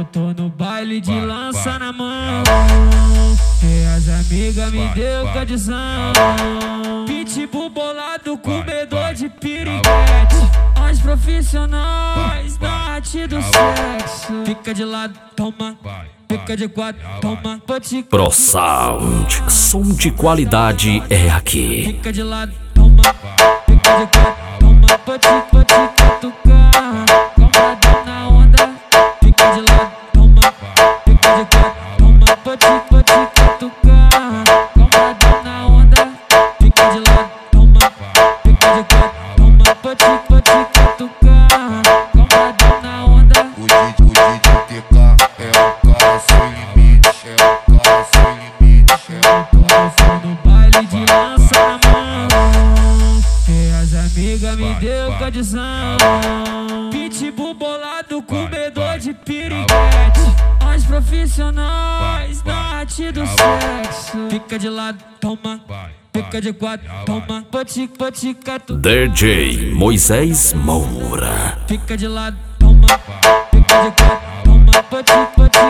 tô no baile de lança na mão, e as amigas me deu condição. Pitbull bolado com medo de piriguete, as profissionais da arte do sexo. Fica de lado, toma. Fica de quatro, toma. Pro Sound, som de qualidade é aqui. Fica de lado, toma. Fica de quatro, toma. Pode catucar, combradão na onda. Fica de lado, toma. Fica de quatro, toma. Pode catucar, combradão na onda. Fica de lado, toma. Fica de quatro, toma. Pode catucar, combradão na onda. O DJ TK é o cara sem limite, é o cara sem limite, Tô no baile de lança na mão, e as amigas me deu condição. Pitbull bolado com medo de piriguete, as profissionais da arte do sexo. Fica de lado, toma. Fica de quatro, toma. Pode catucar. DJ Moisés Moura. Fica de lado, toma. Fica de quatro, toma. Pode